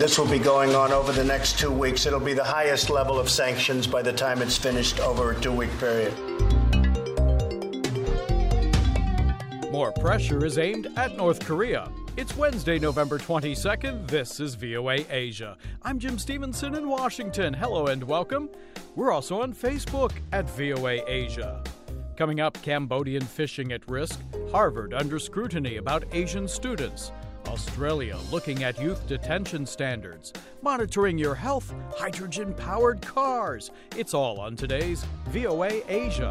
this will be going on over the next 2 weeks. It'll be the highest level of sanctions by the time it's finished over a 2-week period. More pressure is aimed at North Korea. It's Wednesday, November 22nd. This is VOA Asia. I'm Jim Stevenson in Washington. Hello and welcome. We're also on Facebook at VOA Asia. Coming up, Cambodian fishing at risk, Harvard under scrutiny about Asian students, Australia looking at youth detention standards, monitoring your health, hydrogen-powered cars. It's all on today's VOA Asia.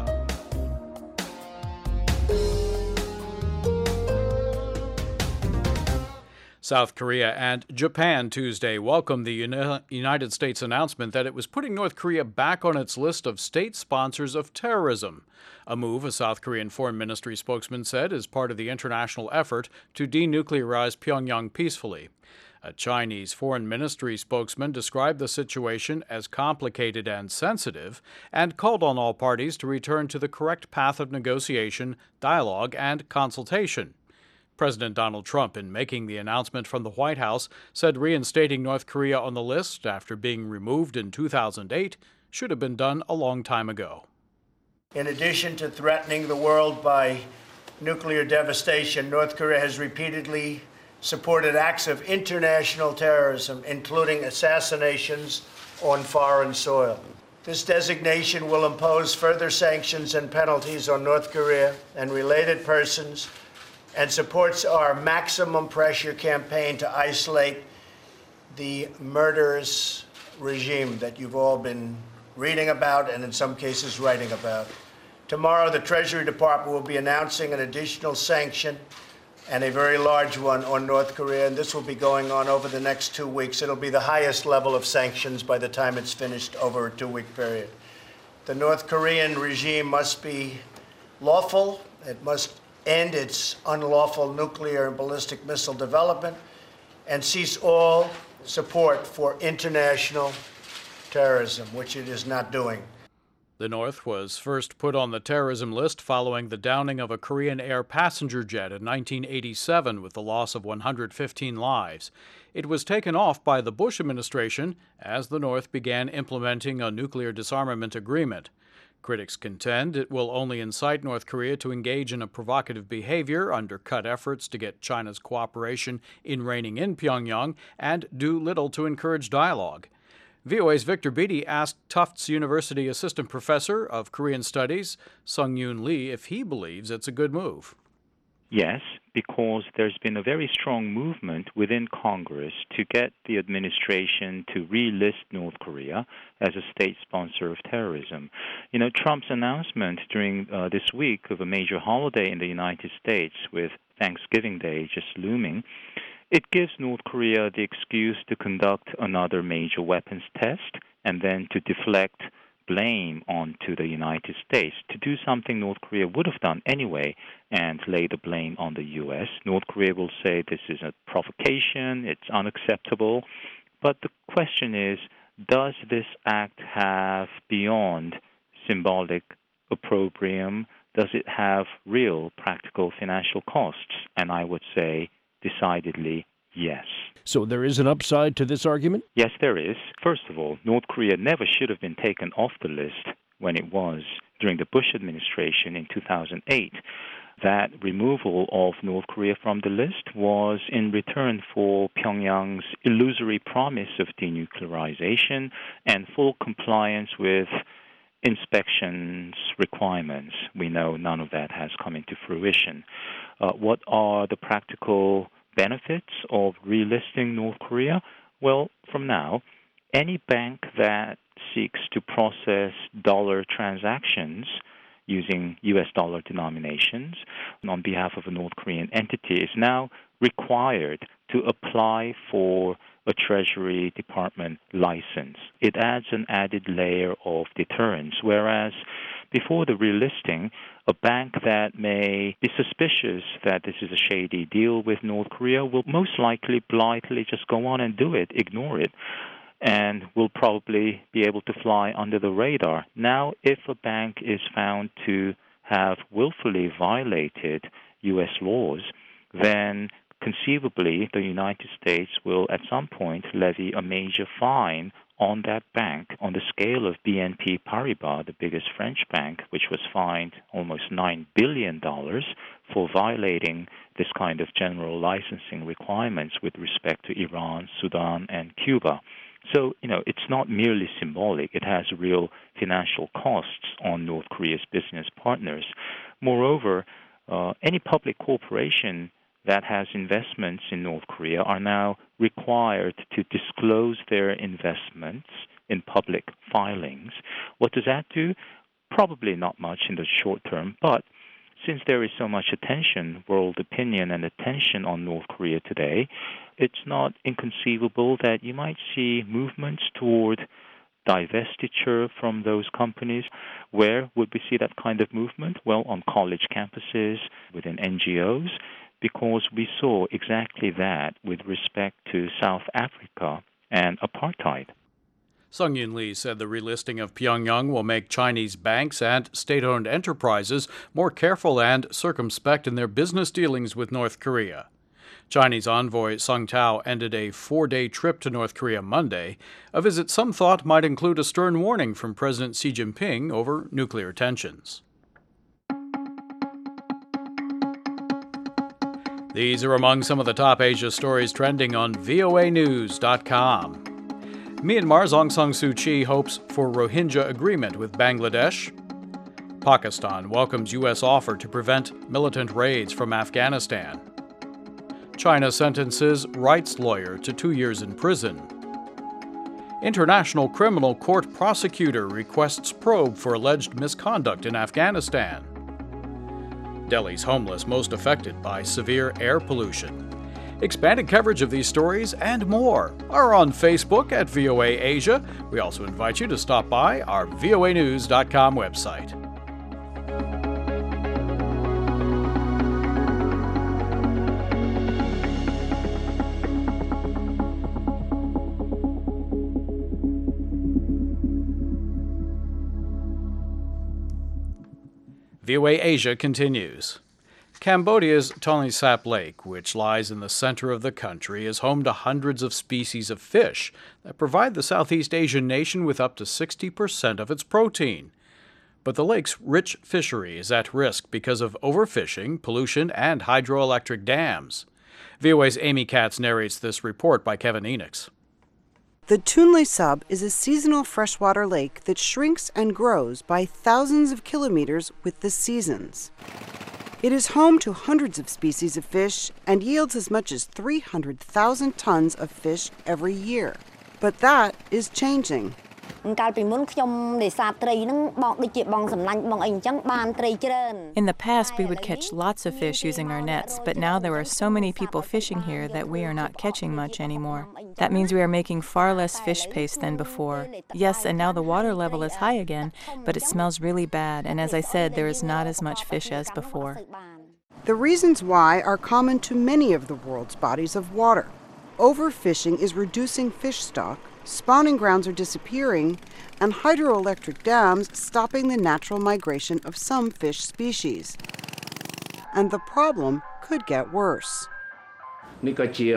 South Korea and Japan Tuesday welcomed the United States announcement that it was putting North Korea back on its list of state sponsors of terrorism, a move a South Korean Foreign Ministry spokesman said is part of the international effort to denuclearize Pyongyang peacefully. A Chinese Foreign Ministry spokesman described the situation as complicated and sensitive and called on all parties to return to the correct path of negotiation, dialogue, and consultation. President Donald Trump, in making the announcement from the White House, said reinstating North Korea on the list after being removed in 2008 should have been done a long time ago. In addition to threatening the world by nuclear devastation, North Korea has repeatedly supported acts of international terrorism, including assassinations on foreign soil. This designation will impose further sanctions and penalties on North Korea and related persons, and supports our maximum pressure campaign to isolate the murderous regime that you've all been reading about and in some cases writing about. Tomorrow, the Treasury Department will be announcing an additional sanction, and a very large one, on North Korea, and this will be going on over the next 2 weeks. It'll be the highest level of sanctions by the time it's finished over a 2-week period. The North Korean regime must be lawful. It must end its unlawful nuclear and ballistic missile development, and cease all support for international terrorism, which it is not doing. The North was first put on the terrorism list following the downing of a Korean Air passenger jet in 1987 with the loss of 115 lives. It was taken off by the Bush administration as the North began implementing a nuclear disarmament agreement. Critics contend it will only incite North Korea to engage in a provocative behavior, undercut efforts to get China's cooperation in reining in Pyongyang, and do little to encourage dialogue. VOA's Victor Beatty asked Tufts University Assistant Professor of Korean Studies, Sung-Yoon Lee, if he believes it's a good move. Yes, because there's been a very strong movement within Congress to get the administration to relist North Korea as a state sponsor of terrorism. You know, Trump's announcement during this week of a major holiday in the United States, with Thanksgiving Day just looming, it gives North Korea the excuse to conduct another major weapons test and then to deflect blame onto the United States, to do something North Korea would have done anyway and lay the blame on the U.S. North Korea will say this is a provocation, it's unacceptable. But the question is, does this act have beyond symbolic opprobrium? Does it have real practical financial costs? And I would say decidedly yes. So there is an upside to this argument? Yes, there is. First of all, North Korea never should have been taken off the list when it was during the Bush administration in 2008. That removal of North Korea from the list was in return for Pyongyang's illusory promise of denuclearization and full compliance with inspections requirements. We know none of that has come into fruition. What are the practical benefits of relisting North Korea? Well, from now, any bank that seeks to process dollar transactions using U.S. dollar denominations on behalf of a North Korean entity is now required to apply for a Treasury Department license. It adds an added layer of deterrence, whereas before the relisting, a bank that may be suspicious that this is a shady deal with North Korea will most likely blithely just go on and do it, ignore it, and will probably be able to fly under the radar. Now, if a bank is found to have willfully violated U.S. laws, then conceivably the United States will at some point levy a major fine on that bank on the scale of BNP Paribas, the biggest French bank, which was fined almost $9 billion for violating this kind of general licensing requirements with respect to Iran, Sudan, and Cuba. So, it's not merely symbolic. It has real financial costs on North Korea's business partners. Moreover, any public corporation that has investments in North Korea are now required to disclose their investments in public filings. What does that do? Probably not much in the short term, but since there is so much attention, world opinion and attention on North Korea today, it's not inconceivable that you might see movements toward divestiture from those companies. Where would we see that kind of movement? Well, on college campuses, within NGOs, because we saw exactly that with respect to South Africa and apartheid. Sung Yun Lee said the relisting of Pyongyang will make Chinese banks and state-owned enterprises more careful and circumspect in their business dealings with North Korea. Chinese envoy Sung Tao ended a 4-day trip to North Korea Monday, a visit some thought might include a stern warning from President Xi Jinping over nuclear tensions. These are among some of the top Asia stories trending on voanews.com. Myanmar's Aung San Suu Kyi hopes for Rohingya agreement with Bangladesh. Pakistan welcomes U.S. offer to prevent militant raids from Afghanistan. China sentences rights lawyer to 2 years in prison. International Criminal Court prosecutor requests probe for alleged misconduct in Afghanistan. Delhi's homeless most affected by severe air pollution. Expanded coverage of these stories and more are on Facebook at VOA Asia. We also invite you to stop by our voanews.com website. VOA Asia continues. Cambodia's Tonle Sap Lake, which lies in the center of the country, is home to hundreds of species of fish that provide the Southeast Asian nation with up to 60% of its protein. But the lake's rich fishery is at risk because of overfishing, pollution, and hydroelectric dams. VOA's Amy Katz narrates this report by Kevin Enochs. The Tonle Sap is a seasonal freshwater lake that shrinks and grows by thousands of kilometers with the seasons. It is home to hundreds of species of fish and yields as much as 300,000 tons of fish every year. But that is changing. In the past, we would catch lots of fish using our nets, but now there are so many people fishing here that we are not catching much anymore. That means we are making far less fish paste than before. Yes, and now the water level is high again, but it smells really bad, and as I said, there is not as much fish as before. The reasons why are common to many of the world's bodies of water. Overfishing is reducing fish stock, spawning grounds are disappearing, and hydroelectric dams stopping the natural migration of some fish species. And the problem could get worse. There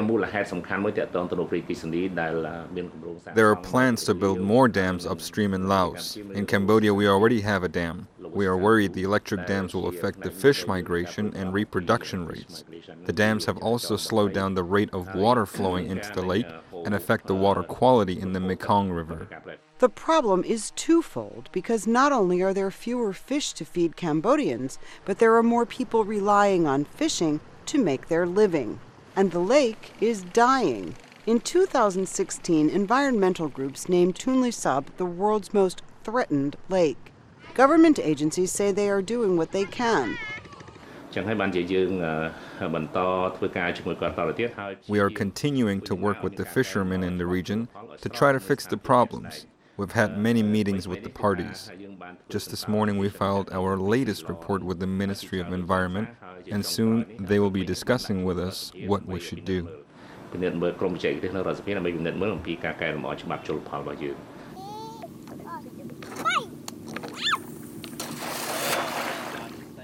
are plans to build more dams upstream in Laos. In Cambodia, we already have a dam. We are worried the electric dams will affect the fish migration and reproduction rates. The dams have also slowed down the rate of water flowing into the lake and affect the water quality in the Mekong River. The problem is twofold because not only are there fewer fish to feed Cambodians, but there are more people relying on fishing to make their living. And the lake is dying. In 2016, environmental groups named Tonle Sap the world's most threatened lake. Government agencies say they are doing what they can. We are continuing to work with the fishermen in the region to try to fix the problems. We've had many meetings with the parties. Just this morning we filed our latest report with the Ministry of Environment, and soon they will be discussing with us what we should do.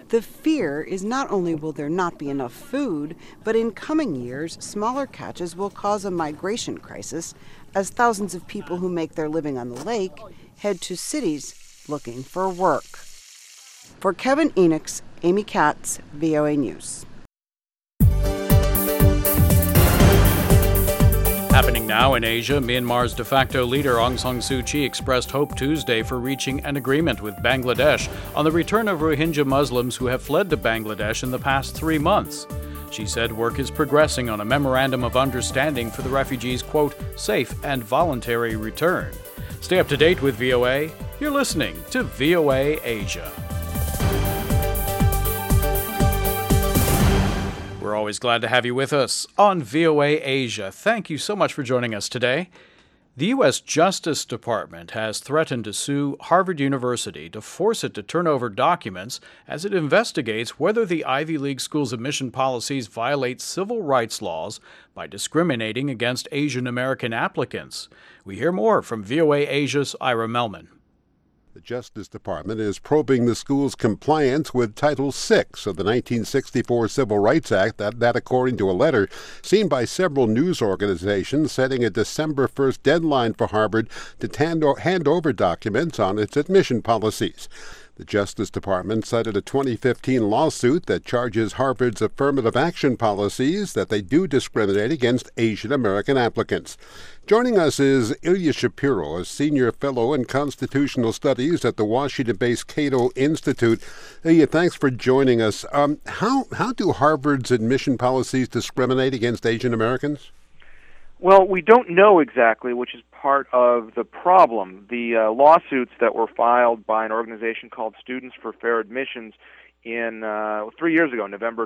The fear is not only will there not be enough food, but in coming years, smaller catches will cause a migration crisis as thousands of people who make their living on the lake head to cities looking for work. For Kevin Enochs, Amy Katz, VOA News. Happening now in Asia, Myanmar's de facto leader Aung San Suu Kyi expressed hope Tuesday for reaching an agreement with Bangladesh on the return of Rohingya Muslims who have fled to Bangladesh in the past 3 months. She said work is progressing on a memorandum of understanding for the refugees' quote, safe and voluntary return. Stay up to date with VOA. You're listening to VOA Asia. We're always glad to have you with us on VOA Asia. Thank you so much for joining us today. The U.S. Justice Department has threatened to sue Harvard University to force it to turn over documents as it investigates whether the Ivy League school's admission policies violate civil rights laws by discriminating against Asian American applicants. We hear more from VOA Asia's Ira Melman. The Justice Department is probing the school's compliance with Title VI of the 1964 Civil Rights Act, that according to a letter seen by several news organizations setting a December 1st deadline for Harvard to hand over documents on its admission policies. The Justice Department cited a 2015 lawsuit that charges Harvard's affirmative action policies that they do discriminate against Asian American applicants. Joining us is Ilya Shapiro, a senior fellow in constitutional studies at the Washington-based Cato Institute. Ilya, thanks for joining us. How do Harvard's admission policies discriminate against Asian Americans? Well, we don't know exactly, which is part of the problem. The lawsuits that were filed by an organization called Students for Fair Admissions in 3 years ago, November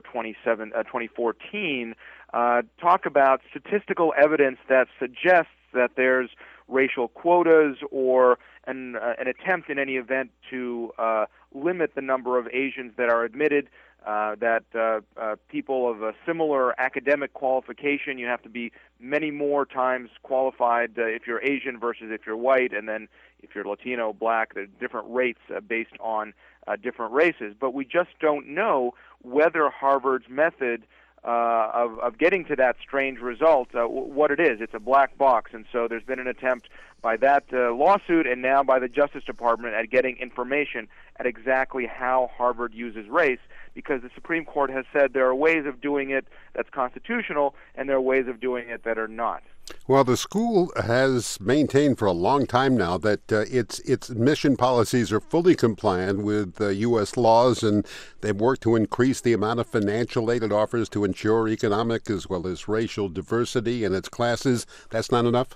2014, talk about statistical evidence that suggests that there's racial quotas or an attempt in any event to limit the number of Asians that are admitted, that people of a similar academic qualification, you have to be many more times qualified if you're Asian versus if you're white, and then if you're Latino, black, there are different rates based on different races. But we just don't know whether Harvard's method of getting to that strange result, what it is. It's a black box, and so there's been an attempt by that lawsuit and now by the Justice Department at getting information at exactly how Harvard uses race, because the Supreme Court has said there are ways of doing it that's constitutional and there are ways of doing it that are not. Well, the school has maintained for a long time now that its admission policies are fully compliant with U.S. laws, and they've worked to increase the amount of financial aid it offers to ensure economic as well as racial diversity in its classes. That's not enough?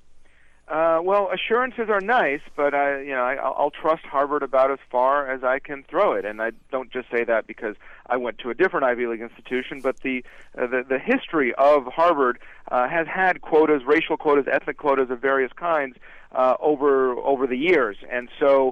Well, assurances are nice, but I'll trust Harvard about as far as I can throw it, and I don't just say that because I went to a different Ivy League institution. But the history of Harvard has had quotas, racial quotas, ethnic quotas of various kinds over the years, and so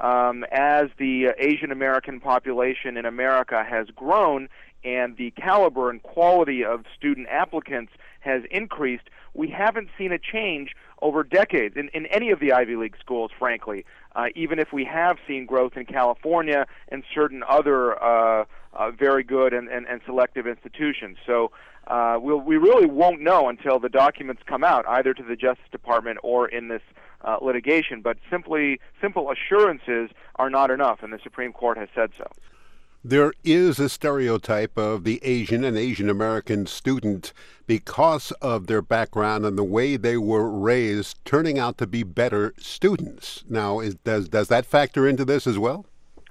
as the Asian American population in America has grown and the caliber and quality of student applicants has increased, we haven't seen a change over decades in any of the Ivy League schools, frankly, even if we have seen growth in California and certain other very good and selective institutions. So we really won't know until the documents come out, either to the Justice Department or in this litigation. But simple assurances are not enough, and the Supreme Court has said so. There is a stereotype of the Asian and Asian American student because of their background and the way they were raised, turning out to be better students. Now, does that factor into this as well?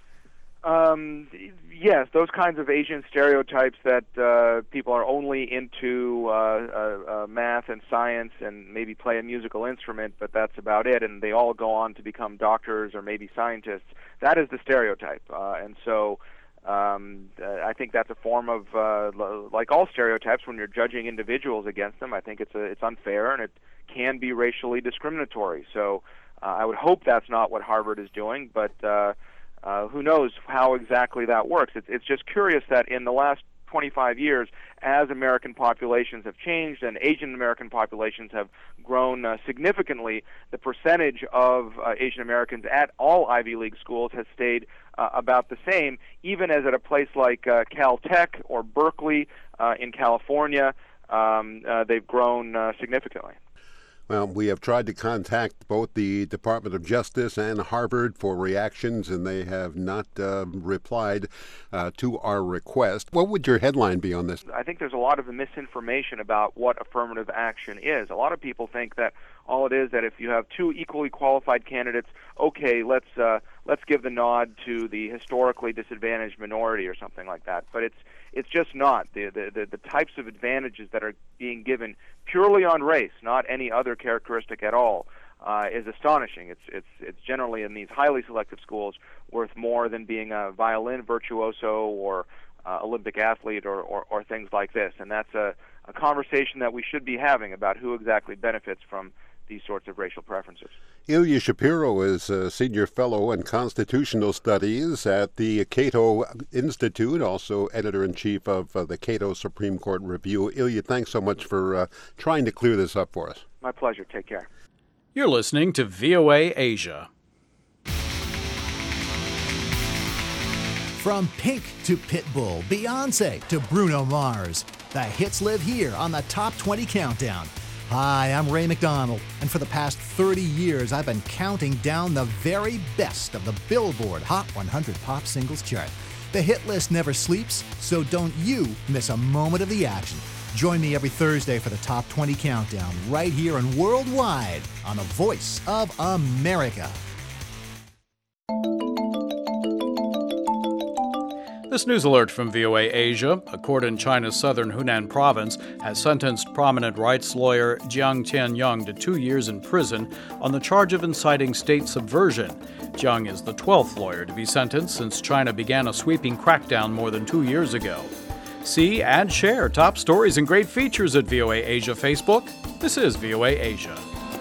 Yes, those kinds of Asian stereotypes that people are only into math and science and maybe play a musical instrument, but that's about it, and they all go on to become doctors or maybe scientists. That is the stereotype, and so I think that's a form of, like all stereotypes, when you're judging individuals against them, I think it's unfair and it can be racially discriminatory. So I would hope that's not what Harvard is doing, but who knows how exactly that works. It's just curious that in the last 25 years, as American populations have changed and Asian American populations have grown significantly, the percentage of Asian Americans at all Ivy League schools has stayed about the same, even as at a place like Caltech or Berkeley in California, they've grown significantly. Well, we have tried to contact both the Department of Justice and Harvard for reactions, and they have not replied to our request. What would your headline be on this? I think there's a lot of misinformation about what affirmative action is. A lot of people think that all it is that if you have two equally qualified candidates, okay, let's give the nod to the historically disadvantaged minority or something like that. But it's just not. The types of advantages that are being given purely on race, not any other characteristic at all, is astonishing. It's generally in these highly selective schools worth more than being a violin virtuoso or Olympic athlete or things like this. And that's a conversation that we should be having about who exactly benefits from these sorts of racial preferences. Ilya Shapiro is a senior fellow in constitutional studies at the Cato Institute, also editor-in-chief of the Cato Supreme Court Review. Ilya, thanks so much for trying to clear this up for us. My pleasure. Take care. You're listening to VOA Asia. From Pink to Pitbull, Beyonce to Bruno Mars, the hits live here on the Top 20 Countdown. Hi, I'm Ray McDonald, and for the past 30 years, I've been counting down the very best of the Billboard Hot 100 Pop Singles chart. The hit list never sleeps, so don't you miss a moment of the action. Join me every Thursday for the Top 20 Countdown, right here and worldwide on the Voice of America. This news alert from VOA Asia. A court in China's southern Hunan province has sentenced prominent rights lawyer Jiang Tianyong to 2 years in prison on the charge of inciting state subversion. Jiang is the 12th lawyer to be sentenced since China began a sweeping crackdown more than 2 years ago. See and share top stories and great features at VOA Asia Facebook. This is VOA Asia.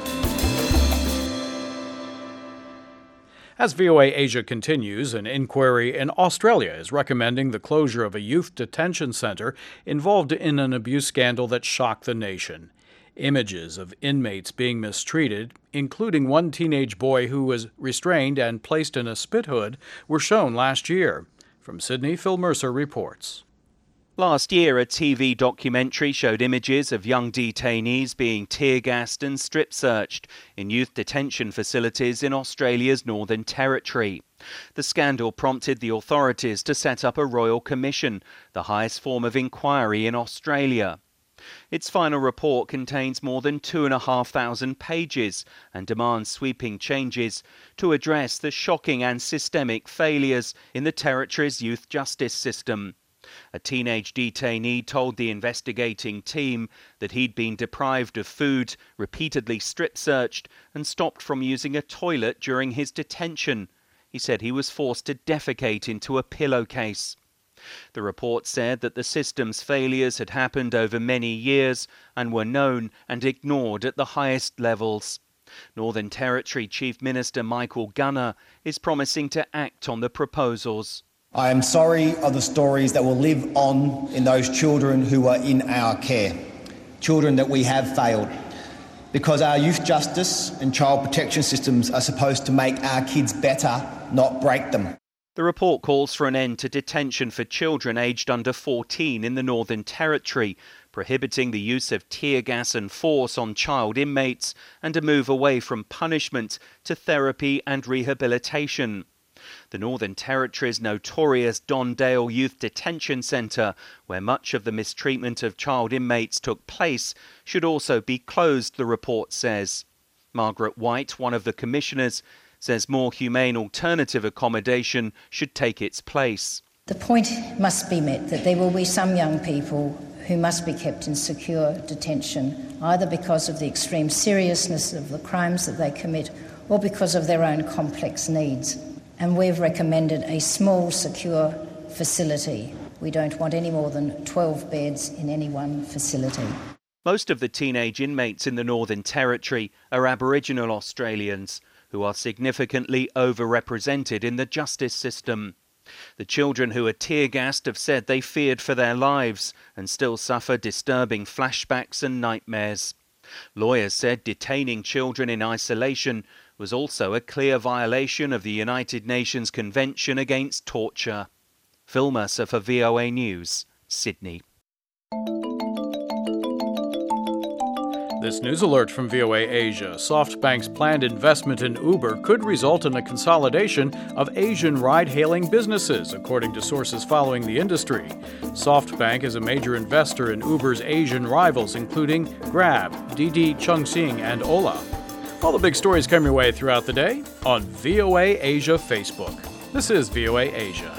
As VOA Asia continues, an inquiry in Australia is recommending the closure of a youth detention center involved in an abuse scandal that shocked the nation. Images of inmates being mistreated, including one teenage boy who was restrained and placed in a spit hood, were shown last year. From Sydney, Phil Mercer reports. Last year, a TV documentary showed images of young detainees being tear-gassed and strip-searched in youth detention facilities in Australia's Northern Territory. The scandal prompted the authorities to set up a royal commission, the highest form of inquiry in Australia. Its final report contains more than 2,500 pages and demands sweeping changes to address the shocking and systemic failures in the Territory's youth justice system. A teenage detainee told the investigating team that he'd been deprived of food, repeatedly strip-searched, and stopped from using a toilet during his detention. He said he was forced to defecate into a pillowcase. The report said that the system's failures had happened over many years and were known and ignored at the highest levels. Northern Territory Chief Minister Michael Gunner is promising to act on the proposals. I am sorry of the stories that will live on in those children who are in our care, children that we have failed, because our youth justice and child protection systems are supposed to make our kids better, not break them. The report calls for an end to detention for children aged under 14 in the Northern Territory, prohibiting the use of tear gas and force on child inmates, and a move away from punishment to therapy and rehabilitation. The Northern Territory's notorious Don Dale Youth Detention Centre, where much of the mistreatment of child inmates took place, should also be closed, the report says. Margaret White, one of the commissioners, says more humane alternative accommodation should take its place. The point must be met that there will be some young people who must be kept in secure detention, either because of the extreme seriousness of the crimes that they commit or because of their own complex needs. And we've recommended a small, secure facility. We don't want any more than 12 beds in any one facility. Most of the teenage inmates in the Northern Territory are Aboriginal Australians, who are significantly overrepresented in the justice system. The children who are tear-gassed have said they feared for their lives and still suffer disturbing flashbacks and nightmares. Lawyers said detaining children in isolation was also a clear violation of the United Nations Convention Against Torture. Phil Mercer for VOA News, Sydney. This news alert from VOA Asia. SoftBank's planned investment in Uber could result in a consolidation of Asian ride-hailing businesses, according to sources following the industry. SoftBank is a major investor in Uber's Asian rivals, including Grab, Didi Chuxing, and Ola. All the big stories come your way throughout the day on VOA Asia Facebook. This is VOA Asia.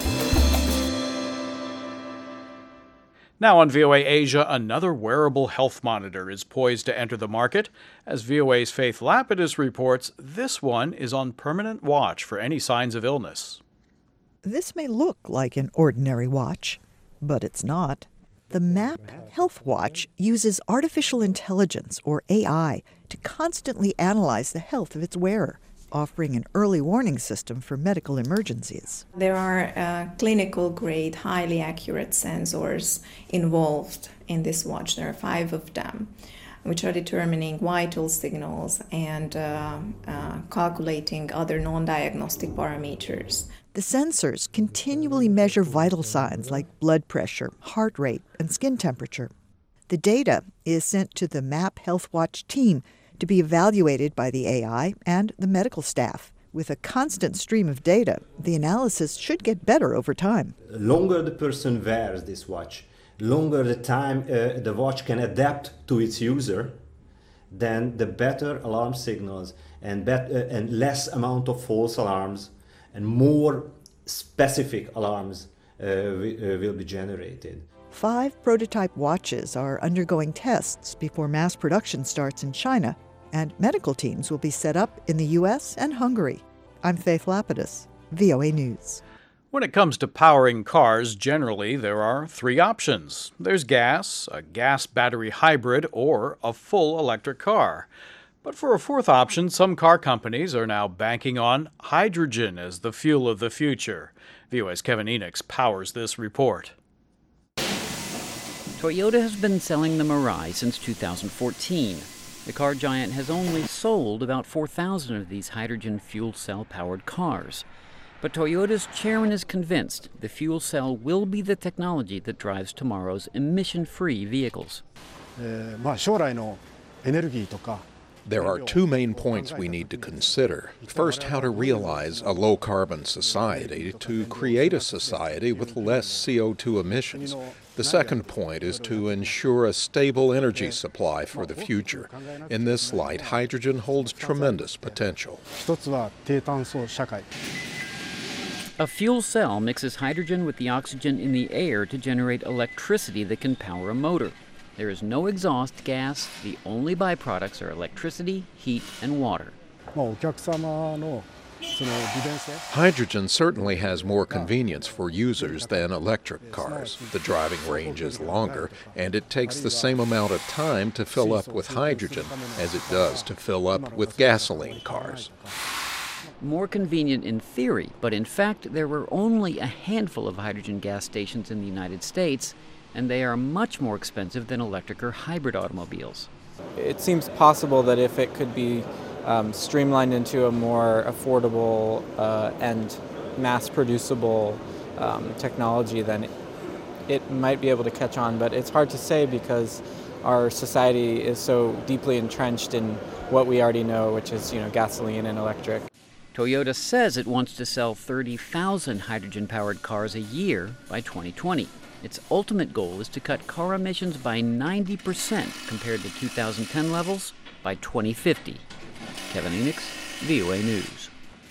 Now on VOA Asia, another wearable health monitor is poised to enter the market. As VOA's Faith Lapidus reports, this one is on permanent watch for any signs of illness. This may look like an ordinary watch, but it's not. The MAP Health Watch uses artificial intelligence, or AI, to constantly analyze the health of its wearer, offering an early warning system for medical emergencies. There are clinical-grade, highly accurate sensors involved in this watch. There are 5 of them, which are determining vital signals and calculating other non-diagnostic parameters. The sensors continually measure vital signs like blood pressure, heart rate, and skin temperature. The data is sent to the MAP Health Watch team to be evaluated by the AI and the medical staff. With a constant stream of data, the analysis should get better over time. The longer the person wears this watch, longer the time the watch can adapt to its user, then the better alarm signals and less amount of false alarms and more specific alarms will be generated. 5 prototype watches are undergoing tests before mass production starts in China, and medical teams will be set up in the U.S. and Hungary. I'm Faith Lapidus, VOA News. When it comes to powering cars, generally there are 3 options. There's gas, a gas battery hybrid, or a full electric car. But for a 4th option, some car companies are now banking on hydrogen as the fuel of the future. VOA's Kevin Enix powers this report. Toyota has been selling the Mirai since 2014. The car giant has only sold about 4,000 of these hydrogen fuel cell-powered cars. But Toyota's chairman is convinced the fuel cell will be the technology that drives tomorrow's emission-free vehicles. There are 2 main points we need to consider. First, how to realize a low-carbon society to create a society with less CO2 emissions. The second point is to ensure a stable energy supply for the future. In this light, hydrogen holds tremendous potential. A fuel cell mixes hydrogen with the oxygen in the air to generate electricity that can power a motor. There is no exhaust gas. The only byproducts are electricity, heat, and water. Hydrogen certainly has more convenience for users than electric cars. The driving range is longer, and it takes the same amount of time to fill up with hydrogen as it does to fill up with gasoline cars. More convenient in theory, but in fact there were only a handful of hydrogen gas stations in the United States, and they are much more expensive than electric or hybrid automobiles. It seems possible that if it could be streamlined into a more affordable and mass-producible technology, then it might be able to catch on. But it's hard to say because our society is so deeply entrenched in what we already know, which is, gasoline and electric. Toyota says it wants to sell 30,000 hydrogen-powered cars a year by 2020. Its ultimate goal is to cut car emissions by 90% compared to 2010 levels by 2050. Kevin Enix, VOA News.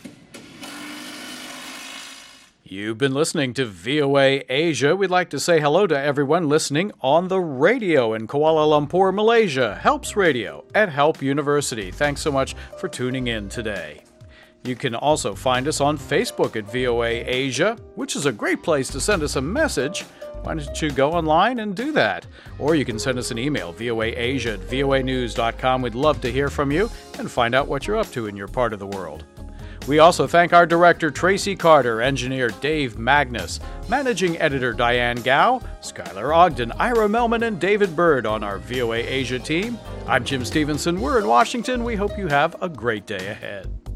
You've been listening to VOA Asia. We'd like to say hello to everyone listening on the radio in Kuala Lumpur, Malaysia, Helps Radio at Help University. Thanks so much for tuning in today. You can also find us on Facebook at VOA Asia, which is a great place to send us a message. Why don't you go online and do that? Or you can send us an email, voaasia@voanews.com. We'd love to hear from you and find out what you're up to in your part of the world. We also thank our director, Tracy Carter, engineer Dave Magnus, managing editor Diane Gao, Skylar Ogden, Ira Melman, and David Bird on our VOA Asia team. I'm Jim Stevenson. We're in Washington. We hope you have a great day ahead.